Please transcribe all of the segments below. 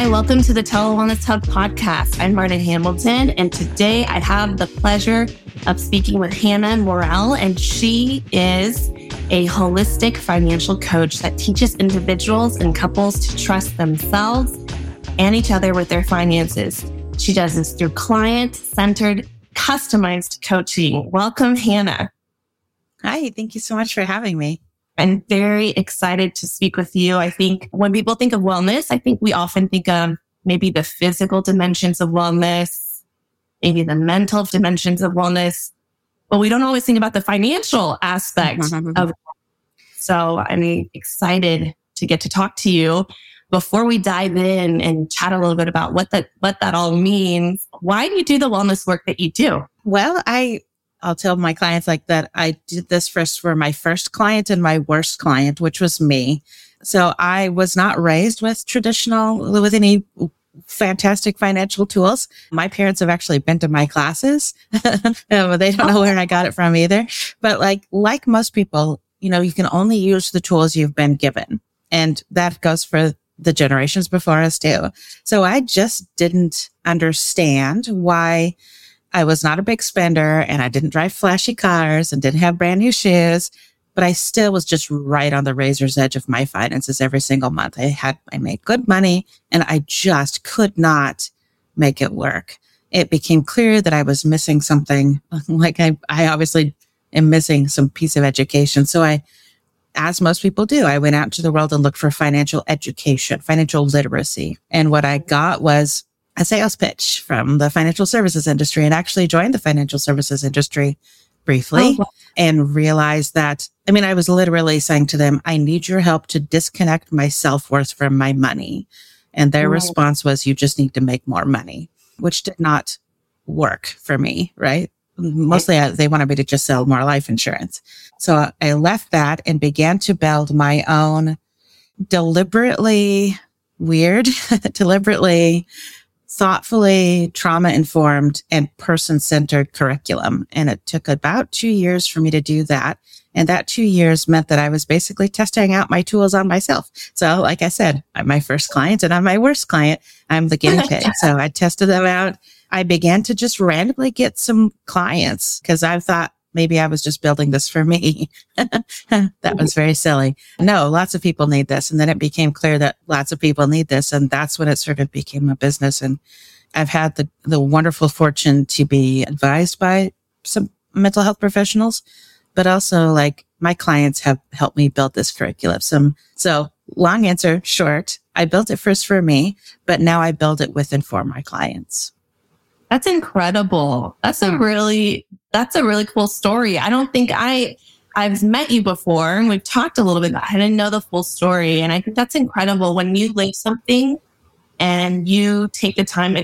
Hi, welcome to the Tele-Wellness Hub podcast. I'm Marta Hamilton, and today I have the pleasure of speaking with Hannah Morell, and she is a holistic financial coach that teaches individuals and couples to trust themselves and each other with their finances. She does this through client-centered, customized coaching. Welcome, Hannah. Hi, thank you so much for having me. I'm very excited to speak with you. I think when people think of wellness, I think we often think of maybe the physical dimensions of wellness, maybe the mental dimensions of wellness, but we don't always think about the financial aspect of it. So I'm excited to get to talk to you. Before we dive in and chat a little bit about what that all means, why do you do the wellness work that you do? Well, I'll tell my clients like that. I did this first for my first client and my worst client, which was me. So I was not raised with any fantastic financial tools. My parents have actually been to my classes. They don't know where I got it from either. But like most people, you can only use the tools you've been given. And that goes for the generations before us too. So I just didn't understand why I was not a big spender and I didn't drive flashy cars and didn't have brand new shoes, but I still was just right on the razor's edge of my finances every single month. I made good money and I just could not make it work. It became clear that I was missing something. Like I obviously am missing some piece of education. So as most people do, I went out into the world and looked for financial education, financial literacy. And what I got was a sales pitch from the financial services industry, and actually joined the financial services industry briefly and realized that, I was literally saying to them, I need your help to disconnect my self-worth from my money. And their response was, you just need to make more money, which did not work for me, right? Mostly they wanted me to just sell more life insurance. So I left that and began to build my own deliberately thoughtfully trauma-informed and person-centered curriculum. And it took about 2 years for me to do that. And that 2 years meant that I was basically testing out my tools on myself. So like I said, I'm my first client and I'm my worst client. I'm the guinea pig. So I tested them out. I began to just randomly get some clients because I thought maybe I was just building this for me. That was very silly. No, lots of people need this. And then it became clear that lots of people need this. And that's when it sort of became a business. And I've had the wonderful fortune to be advised by some mental health professionals, but also my clients have helped me build this curriculum. So long answer short, I built it first for me, but now I build it with and for my clients. That's incredible. That's a really cool story. I don't think I've met you before and we've talked a little bit, but I didn't know the full story. And I think that's incredible when you link something and you take the time,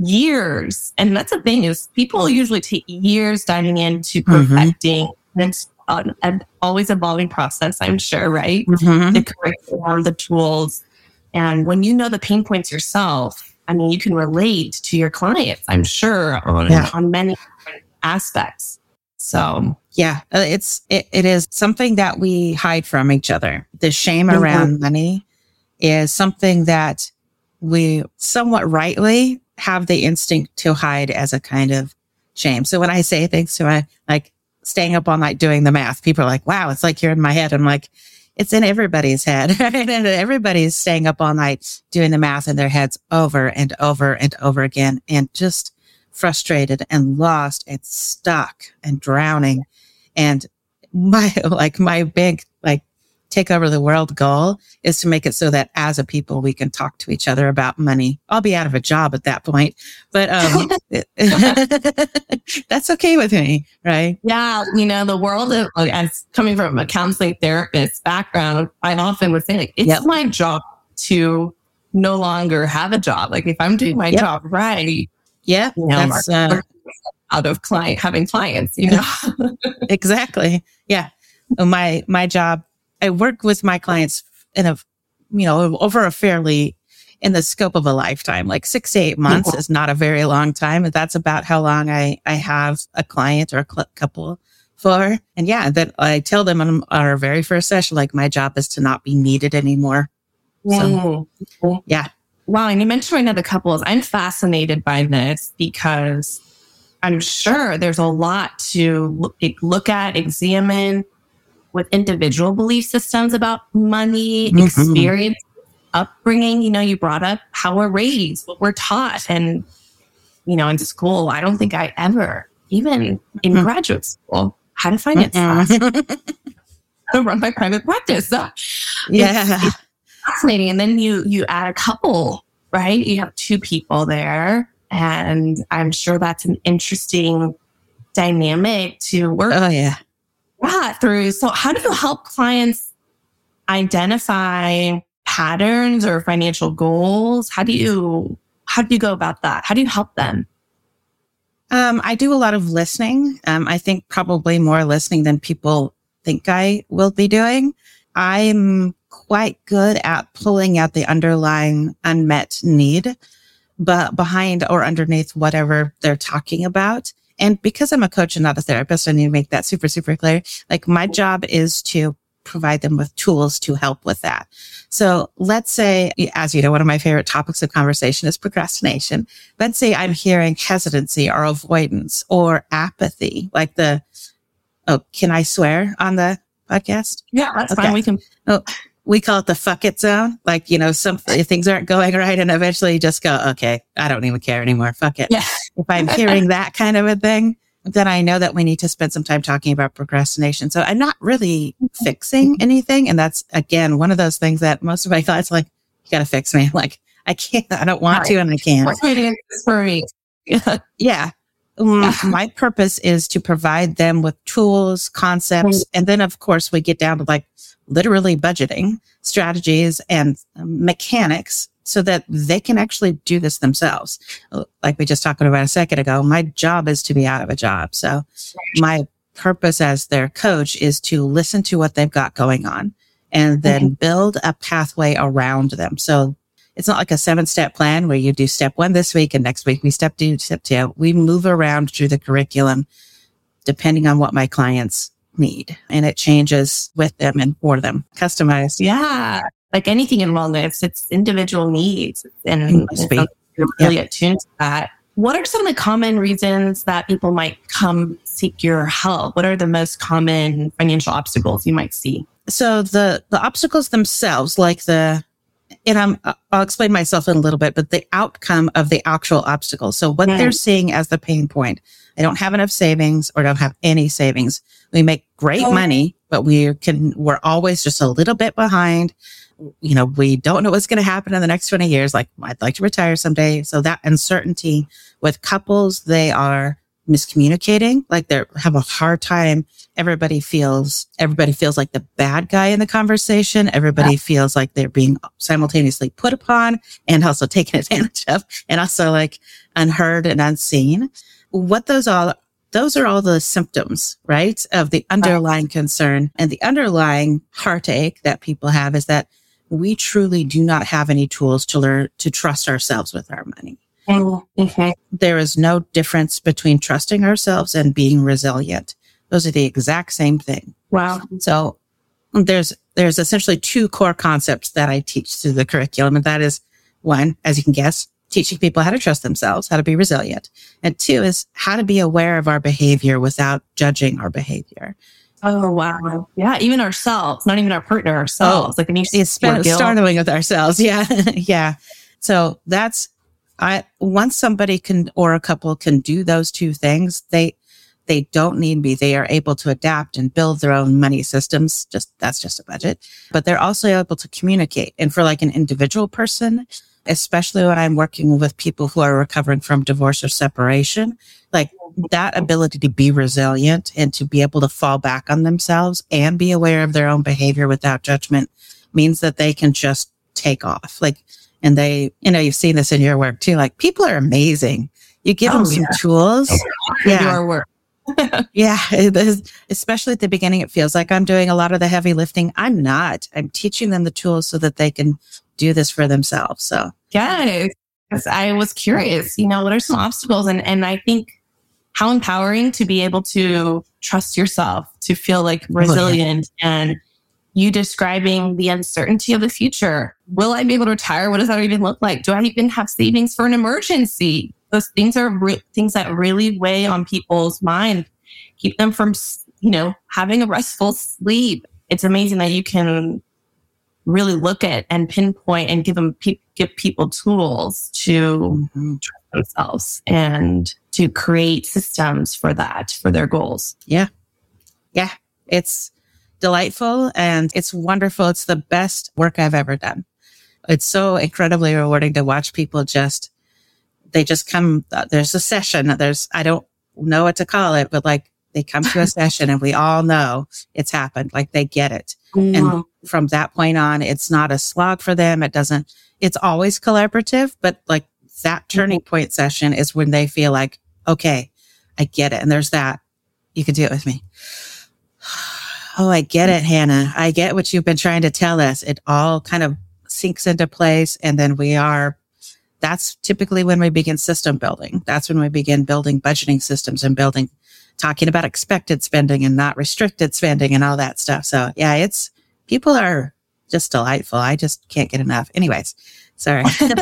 years. And that's the thing is people usually take years diving into perfecting. And it's an always evolving process, I'm sure, right? The curriculum, the tools. And when you know the pain points yourself, you can relate to your clients, I'm sure, on many different aspects. So, yeah, it is something that we hide from each other. The shame around money is something that we somewhat rightly have the instinct to hide as a kind of shame. So when I say things to like staying up all night doing the math, people are like, wow, it's like you're in my head. I'm like, it's in everybody's head, right? And everybody's staying up all night doing the math in their heads over and over and over again, and just frustrated and lost and stuck and drowning. And my big, take over the world goal is to make it so that as a people, we can talk to each other about money. I'll be out of a job at that point, but, that's okay with me. Right. Yeah. The world of, as coming from a counseling therapist background, I often would say it's my job to no longer have a job. If I'm doing my job right. Yeah. That's, out of having clients, Exactly. Yeah. My job, I work with my clients over a fairly, in the scope of a lifetime, 6 to 8 months is not a very long time. That's about how long I have a client or a couple for. And that I tell them on our very first session, my job is to not be needed anymore. So, yeah. Wow. And you mentioned right now the couples. I'm fascinated by this because I'm sure there's a lot to look at, examine with individual belief systems about money, experience, upbringing. You brought up how we're raised, what we're taught. And, in school, I don't think I ever, even in graduate school, had a finance class. I run my private practice. So it's fascinating. And then you add a couple, right? You have two people there. And I'm sure that's an interesting dynamic to work through. So how do you help clients identify patterns or financial goals? How do you go about that? How do you help them? I do a lot of listening. I think probably more listening than people think I will be doing. I'm quite good at pulling out the underlying unmet need, but behind or underneath whatever they're talking about. And because I'm a coach and not a therapist, I need to make that super, super clear. Like, my job is to provide them with tools to help with that. So let's say, as you know, one of my favorite topics of conversation is procrastination. Let's say I'm hearing hesitancy or avoidance or apathy, like can I swear on the podcast? Yeah, that's fine. We can. We call it the fuck it zone. Like, some things aren't going right, and eventually you just go, okay, I don't even care anymore. Fuck it. Yeah. If I'm hearing that kind of a thing, then I know that we need to spend some time talking about procrastination. So I'm not really fixing anything. And that's, again, one of those things that most of my clients are like, you got to fix me. Like, I can't, I don't want to, and I can't. What's waiting for me? Yeah. My purpose is to provide them with tools, concepts, and then, of course, we get down to like literally budgeting strategies and mechanics so that they can actually do this themselves. Like we just talked about a second ago, my job is to be out of a job. So my purpose as their coach is to listen to what they've got going on and then build a pathway around them. So it's not like a 7-step plan where you do step 1 this week and next week we step 2, step 2. We move around through the curriculum depending on what my clients need. And it changes with them and for them, customized. Yeah. Like anything in wellness, it's individual needs. And you're really attuned to that. What are some of the common reasons that people might come seek your help? What are the most common financial obstacles you might see? So the obstacles themselves, I'll explain myself in a little bit, but the outcome of the actual obstacle. So what they're seeing as the pain point, I don't have enough savings or don't have any savings. We make great money, but we're always just a little bit behind. We don't know what's going to happen in the next 20 years. Like, I'd like to retire someday. So that uncertainty with couples, they are miscommunicating. Like, they have a hard time. Everybody feels like the bad guy in the conversation. Everybody feels like they're being simultaneously put upon and also taken advantage of, and also like unheard and unseen. What those are all the symptoms, right, of the underlying concern. And the underlying heartache that people have is that we truly do not have any tools to learn to trust ourselves with our money. There is no difference between trusting ourselves and being resilient. Those are the exact same thing. Wow. So there's essentially 2 core concepts that I teach through the curriculum. And that is, 1, as you can guess, teaching people how to trust themselves, how to be resilient. And 2 is how to be aware of our behavior without judging our behavior. Oh, wow. Yeah. Even ourselves, not even our partner, ourselves. Starting with ourselves. Yeah. Yeah. So once somebody can, or a couple can do those 2 things, they don't need me. They are able to adapt and build their own money systems. That's just a budget, but they're also able to communicate. And for like an individual person, especially when I'm working with people who are recovering from divorce or separation, like that ability to be resilient and to be able to fall back on themselves and be aware of their own behavior without judgment means that they can just take off. Like, and you've seen this in your work too. Like, people are amazing. You give them some tools. Do our work. Yeah. Especially at the beginning, it feels like I'm doing a lot of the heavy lifting. I'm not. I'm teaching them the tools so that they can do this for themselves. So yeah, I was curious, what are some obstacles? And I think how empowering to be able to trust yourself, to feel like resilient and you describing the uncertainty of the future. Will I be able to retire? What does that even look like? Do I even have savings for an emergency? Those things are things that really weigh on people's mind, keep them from, having a restful sleep. It's amazing that you can really look at and pinpoint and give people tools to trust themselves and to create systems for their goals. Yeah. Yeah. It's delightful and it's wonderful. It's the best work I've ever done. It's so incredibly rewarding to watch people they just come, there's a session, I don't know what to call it, but like they come to a session and we all know it's happened. Like they get it. And from that point on, it's not a slog for them. It's always collaborative, but like that turning point session is when they feel like, okay, I get it. And there's that. You can do it with me. Oh, I get it, Hannah. I get what you've been trying to tell us. It all kind of sinks into place. And then that's typically when we begin system building. That's when we begin building budgeting systems and talking about expected spending and not restricted spending and all that stuff. So yeah, people are just delightful. I just can't get enough. Anyways, sorry.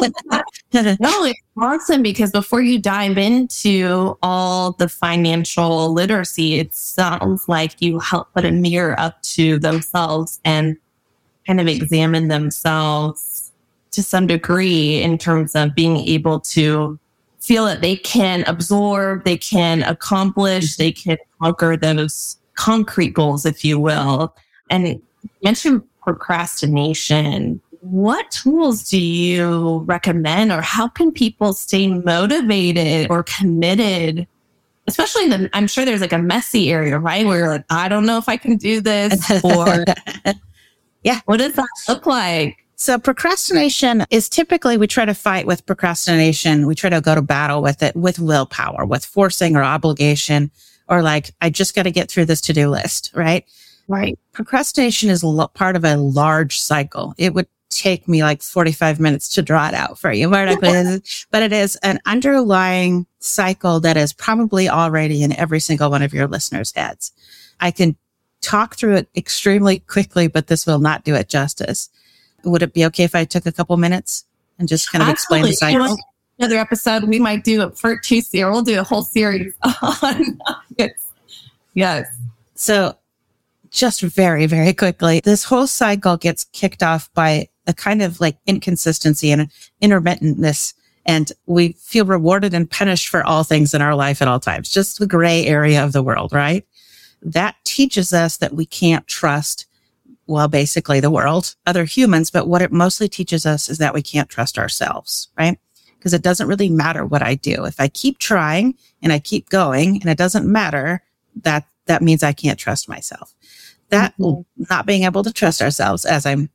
No, it's awesome because before you dive into all the financial literacy, it sounds like you help put a mirror up to themselves and kind of examine themselves to some degree in terms of being able to feel that they can absorb, they can accomplish, they can conquer those concrete goals, if you will. And you mentioned procrastination. What tools do you recommend, or how can people stay motivated or committed? Especially I'm sure there's like a messy area, right? Where you're like, I don't know if I can do this, or yeah, what does that look like? So procrastination is typically, we try to fight with procrastination. We try to go to battle with it with willpower, with forcing or obligation, or like, I just got to get through this to-do list, right? Right. Procrastination is part of a large cycle. It would take me like 45 minutes to draw it out for you, but it is an underlying cycle that is probably already in every single one of your listeners' heads. I can talk through it extremely quickly, but this will not do it justice. Would it be okay if I took a couple minutes and just kind of explain the cycle? Another episode, we might do it for Tuesday, or we'll do a whole series on yes. So just very, very quickly, this whole cycle gets kicked off by a kind of like inconsistency and intermittentness. And we feel rewarded and punished for all things in our life at all times, just the gray area of the world, right? That teaches us that we can't trust, well, basically the world, other humans, but what it mostly teaches us is that we can't trust ourselves, right? Because it doesn't really matter what I do. If I keep trying and I keep going and it doesn't matter, that means I can't trust myself. That not being able to trust ourselves, as I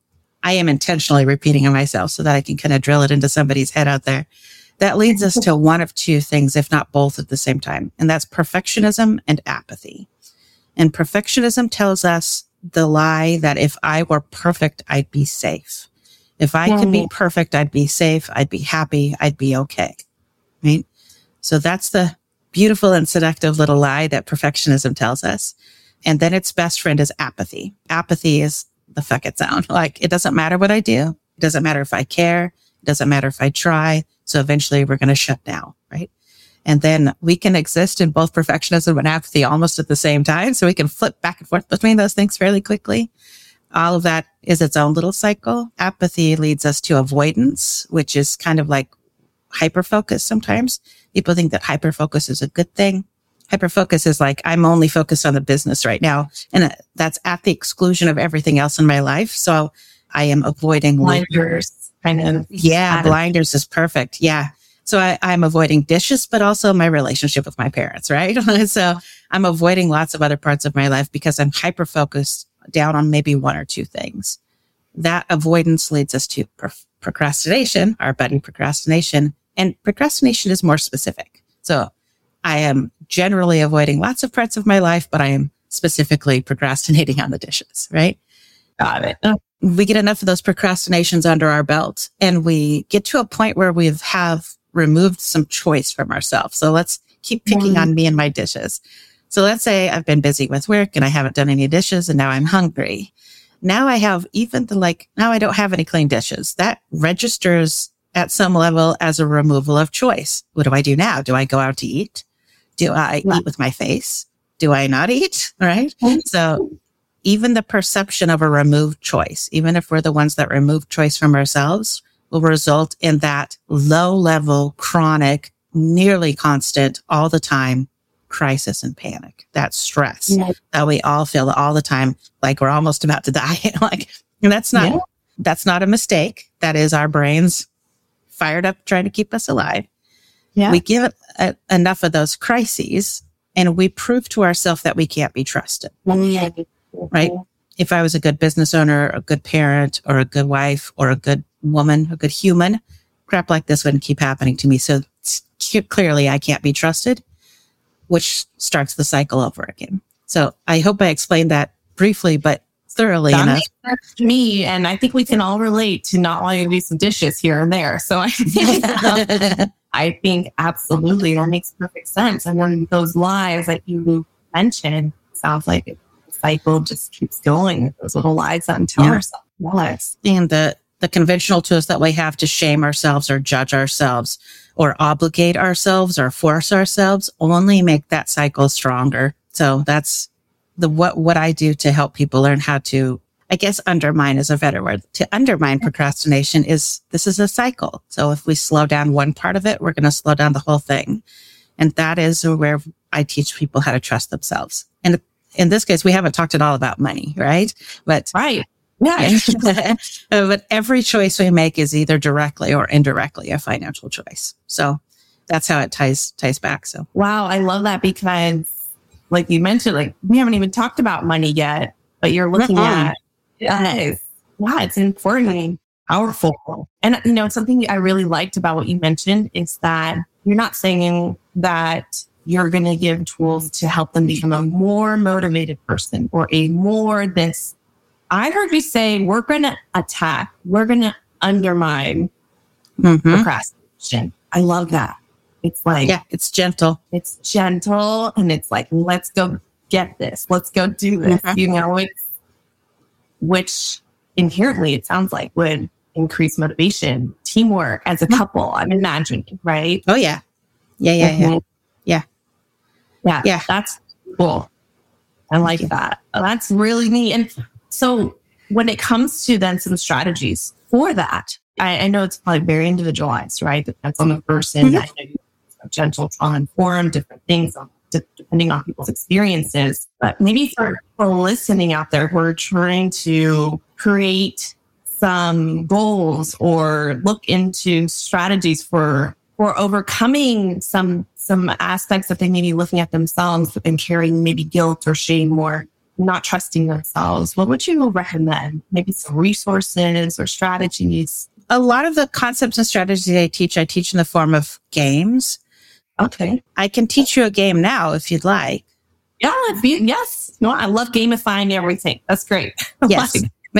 am intentionally repeating it myself so that I can kind of drill it into somebody's head out there. That leads us to one of two things, if not both at the same time. And that's perfectionism and apathy. And perfectionism tells us the lie that if I were perfect, I'd be safe. If I could be perfect, I'd be safe. I'd be happy. I'd be okay. Right? So that's the beautiful and seductive little lie that perfectionism tells us. And then its best friend is apathy. Apathy is the fuck it sound. Like, it doesn't matter what I do. It doesn't matter if I care. It doesn't matter if I try. So eventually we're going to shut down. Right? And then we can exist in both perfectionism and apathy almost at the same time. So we can flip back and forth between those things fairly quickly. All of that is its own little cycle. Apathy leads us to avoidance, which is kind of like hyperfocus sometimes. People think that hyperfocus is a good thing. Hyperfocus is like, I'm only focused on the business right now. And that's at the exclusion of everything else in my life. So I am avoiding blinders. Kind of. Yeah, blinders is perfect. Yeah. So I'm avoiding dishes, but also my relationship with my parents, right? So I'm avoiding lots of other parts of my life because I'm hyper-focused down on maybe one or two things. That avoidance leads us to procrastination, our buddy procrastination. And procrastination is more specific. So I am generally avoiding lots of parts of my life, but I am specifically procrastinating on the dishes, right? Got it. We get enough of those procrastinations under our belt and we get to a point where we have removed some choice from ourselves. So let's keep picking on me and my dishes. So let's say I've been busy with work and I haven't done any dishes and now I'm hungry. now I have now I don't have any clean dishes. That registers at some level as a removal of choice. What do I do now? Do I go out to eat? Do I eat with my face? Do I not eat? Right? So even the perception of a removed choice, even if we're the ones that remove choice from ourselves, will result in that low level, chronic, nearly constant, all the time crisis and panic, that stress that we all feel all the time, like we're almost about to die. And that's not a mistake. That is our brains fired up trying to keep us alive. Yeah. We give it enough of those crises and we prove to ourselves that we can't be trusted. Right? If I was a good business owner, a good parent, or a good wife, or a good woman, a good human, crap like this wouldn't keep happening to me. So clearly I can't be trusted, which starts the cycle over again. So I hope I explained that briefly, but thoroughly enough. Makes sense to me, and I think we can all relate to not wanting to do some dishes here and there. So I think absolutely that makes perfect sense. And then those lies that you mentioned, sounds like the cycle just keeps going. Those little lies that we tell ourselves. Lies. And the conventional tools that we have to shame ourselves or judge ourselves or obligate ourselves or force ourselves only make that cycle stronger. So that's what I do to help people learn how to, I guess undermine is a better word. To undermine procrastination this is a cycle. So if we slow down one part of it, we're going to slow down the whole thing. And that is where I teach people how to trust themselves. And in this case, we haven't talked at all about money, right? But right. Yeah. But every choice we make is either directly or indirectly a financial choice. So that's how it ties back. So wow, I love that because like you mentioned, like we haven't even talked about money yet, but you're looking at it's important, powerful. And something I really liked about what you mentioned is that you're not saying that you're going to give tools to help them become a more motivated person or a more this. I heard you say we're going to attack, we're going to undermine procrastination. I love that. It's like, it's gentle. It's gentle. And it's like, let's go get this. Let's go do this. Which inherently it sounds like would increase motivation, teamwork as a couple, I'm imagining, right? Oh, yeah. Yeah. That's cool. I like that. That's really neat. And so when it comes to then some strategies for that, I know it's probably very individualized, right? Depends on the person. I know you gentle, trauma-informed, different things depending on people's experiences. But maybe for people listening out there who are trying to create some goals or look into strategies for overcoming some aspects that they may be looking at themselves and carrying maybe guilt or shame or not trusting themselves, what would you recommend? Maybe some resources or strategies? A lot of the concepts and strategies I teach in the form of games. Okay. I can teach you a game now if you'd like. Yeah. Yes. No, I love gamifying everything. That's great. Yes.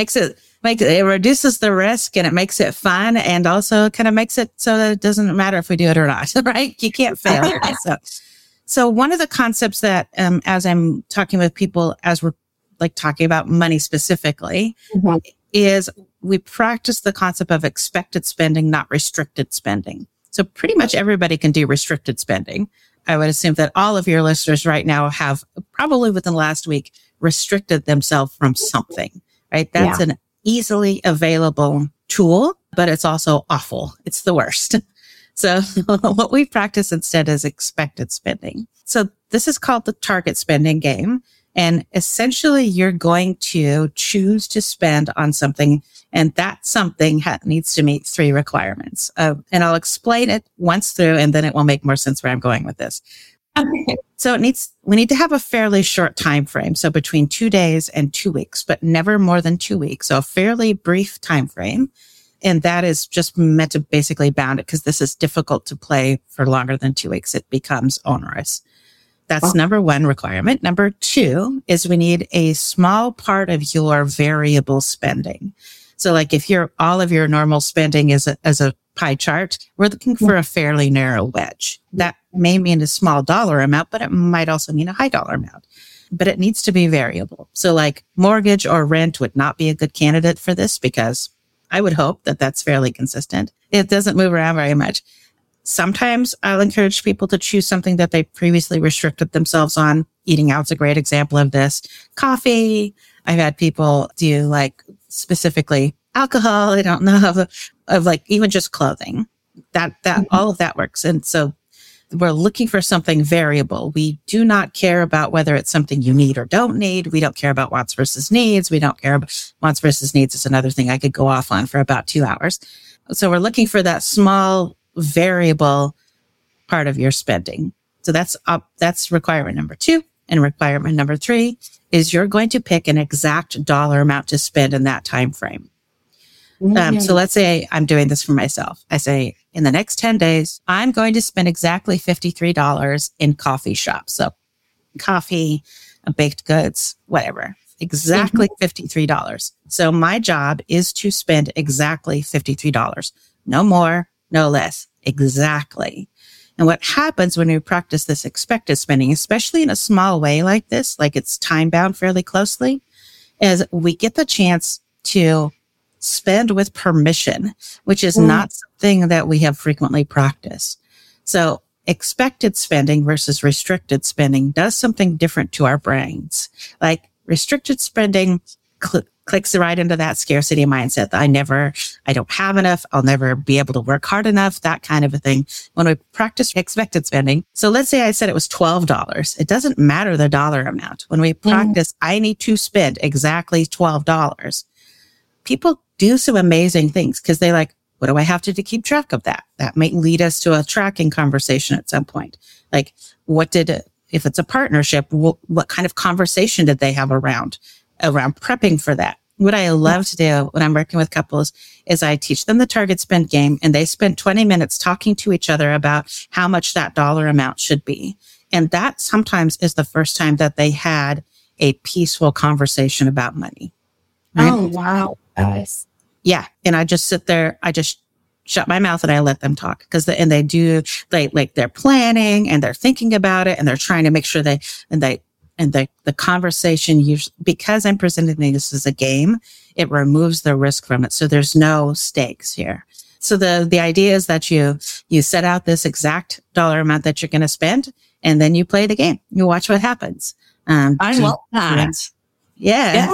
It reduces the risk and it makes it fun and also kind of makes it so that it doesn't matter if we do it or not, right? You can't fail. So one of the concepts that, as I'm talking with people, as we're like talking about money specifically, is we practice the concept of expected spending, not restricted spending. So pretty much everybody can do restricted spending. I would assume that all of your listeners right now have probably within the last week restricted themselves from something, right? That's an easily available tool, but it's also awful. It's the worst. So what we practice instead is expected spending. So this is called the target spending game. And essentially you're going to choose to spend on something, and that something needs to meet 3 requirements. And I'll explain it once through, and then it will make more sense where I'm going with this. Okay. So we need to have a fairly short time frame. So between 2 days and 2 weeks, but never more than 2 weeks. So a fairly brief time frame. And that is just meant to basically bound it because this is difficult to play for longer than 2 weeks. It becomes onerous. That's number 1 requirement. Number 2 is we need a small part of your variable spending. So like if all of your normal spending is as a pie chart, we're looking for a fairly narrow wedge. That may mean a small dollar amount, but it might also mean a high dollar amount. but it needs to be variable. So like mortgage or rent would not be a good candidate for this because I would hope that that's fairly consistent. It doesn't move around very much. Sometimes I'll encourage people to choose something that they previously restricted themselves on. Eating out's a great example of this. Coffee. I've had people do like specifically alcohol. I don't know of like even just clothing. That all of that works. And so we're looking for something variable. We do not care about whether it's something you need or don't need. We don't care about wants versus needs. We don't care about wants versus needs. Is another thing I could go off on for about 2 hours. So we're looking for that small variable part of your spending. So that's requirement number 2. And requirement number 3 is you're going to pick an exact dollar amount to spend in that time frame. So let's say I'm doing this for myself. I say in the next 10 days, I'm going to spend exactly $53 in coffee shops. So coffee, baked goods, whatever, exactly $53. So my job is to spend exactly $53. No more, no less, exactly. And what happens when we practice this expected spending, especially in a small way like this, like it's time bound fairly closely, is we get the chance to spend with permission, which is not something that we have frequently practiced. So expected spending versus restricted spending does something different to our brains. Like restricted spending clicks right into that scarcity mindset that I don't have enough. I'll never be able to work hard enough, that kind of a thing. When we practice expected spending. So let's say I said it was $12. It doesn't matter the dollar amount. When we practice, I need to spend exactly $12. People do some amazing things because they like, what do I have to keep track of that? That might lead us to a tracking conversation at some point. Like, if it's a partnership, what kind of conversation did they have around prepping for that? What I love to do when I'm working with couples is I teach them the target spend game, and they spend 20 minutes talking to each other about how much that dollar amount should be. And that sometimes is the first time that they had a peaceful conversation about money. Right? Oh, wow. Nice. Yeah. And I just sit there, I just shut my mouth and I let them talk they're planning and they're thinking about it and they're trying to make sure the conversation usually, because I'm presenting this as a game, it removes the risk from it. So there's no stakes here. So the idea is that you set out this exact dollar amount that you're going to spend, and then you play the game. You watch what happens. I love that. Yeah.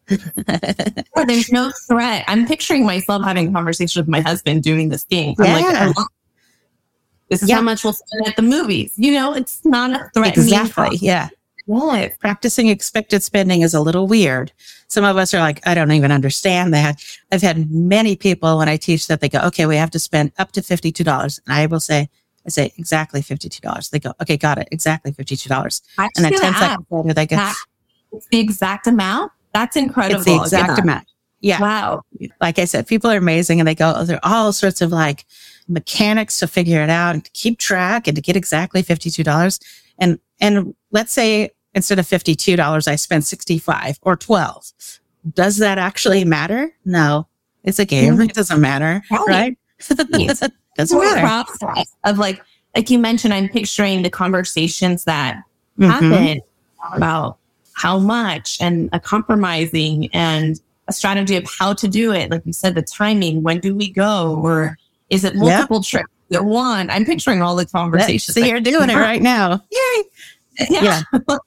Or there's no threat. I'm picturing myself having a conversation with my husband doing this game. I'm like, this is how much we'll spend at the movies. It's not a threat. Exactly. Yeah. What? Practicing expected spending is a little weird. Some of us are like, I don't even understand that. I've had many people when I teach that they go, okay, we have to spend up to $52. And I say exactly $52. They go, okay, got it. Exactly $52. And then 10 seconds later, they go, it's the exact amount. That's incredible. It's the exact amount. Yeah. Wow. Like I said, people are amazing, and they go, there are all sorts of like mechanics to figure it out and to keep track and to get exactly $52. And let's say instead of $52, I spend $65 or $12. Does that actually matter? No, it's a game. It doesn't matter. Right? Doesn't matter. Process of like you mentioned, I'm picturing the conversations that happen about how much and a compromising and a strategy of how to do it. Like you said, the timing, when do we go? Or is it multiple trips at one? I'm picturing all the conversations. So you're doing it right now. Yay. Yeah.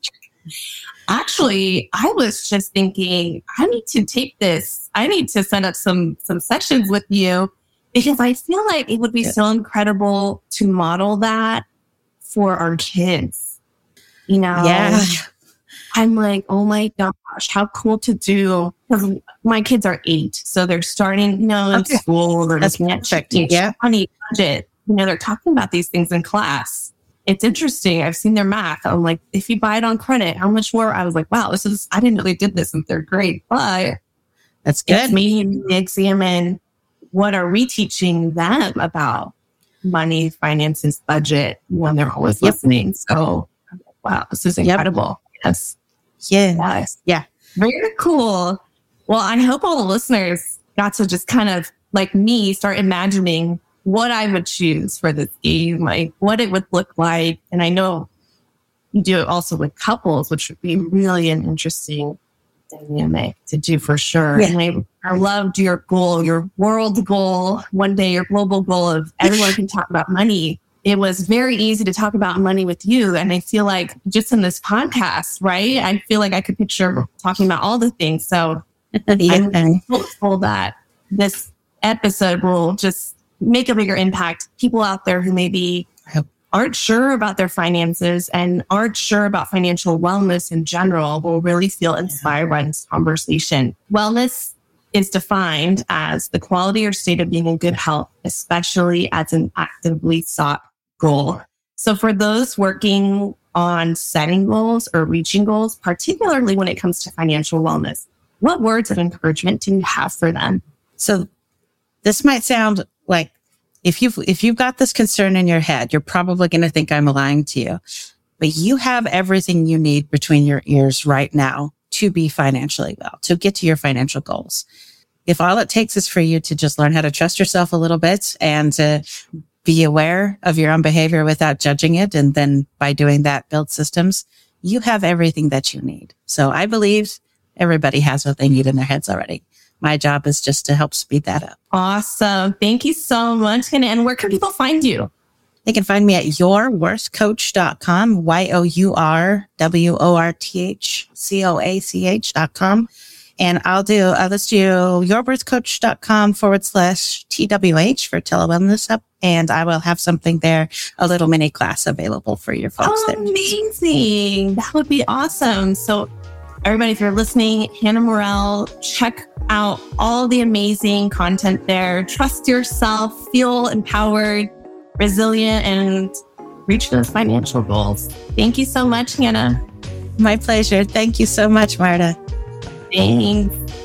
Actually, I was just thinking, I need to take this. I need to set up some sessions with you, because I feel like it would be so incredible to model that for our kids. Yeah. I'm like, oh my gosh, how cool to do. Because my kids are 8, so they're starting, in school. They're looking at money, budget. They're talking about these things in class. It's interesting. I've seen their math. I'm like, if you buy it on credit, how much more? I was like, wow, I didn't really did this in 3rd grade, but that's good. It's me to examine what are we teaching them about money, finances, budget when they're always listening. So, wow, this is incredible. Yes. Yes. Yeah. Very cool. Well, I hope all the listeners got to just kind of, like me, start imagining what I would choose for this game, like what it would look like. And I know you do it also with couples, which would be really an interesting dynamic to do for sure. Yeah. And I loved your goal, your world goal, one day, your global goal of everyone can talk about money. It was very easy to talk about money with you. And I feel like just in this podcast, right? I feel like I could picture talking about all the things. So I'm hopeful that this episode will just make a bigger impact. People out there who maybe aren't sure about their finances and aren't sure about financial wellness in general will really feel inspired by this conversation. Wellness is defined as the quality or state of being in good health, especially as an actively sought goal. So for those working on setting goals or reaching goals, particularly when it comes to financial wellness, what words of encouragement do you have for them? So this might sound like if you've got this concern in your head, you're probably going to think I'm lying to you, but you have everything you need between your ears right now to be financially well, to get to your financial goals. If all it takes is for you to just learn how to trust yourself a little bit and to be aware of your own behavior without judging it, and then by doing that, build systems, you have everything that you need. So I believe everybody has what they need in their heads already. My job is just to help speed that up. Awesome. Thank you so much. And where can people find you? They can find me at yourworthcoach.com, yourworthcoach.com. And let's do yourworthcoach.com/TWH for Telewellness Hub. And I will have something there, a little mini class available for your folks there. Amazing. That would be awesome. So everybody, if you're listening, Hannah Morell, check out all the amazing content there. Trust yourself, feel empowered, resilient, and reach those financial goals. Thank you so much, Hannah. My pleasure. Thank you so much, Marta. Thanks.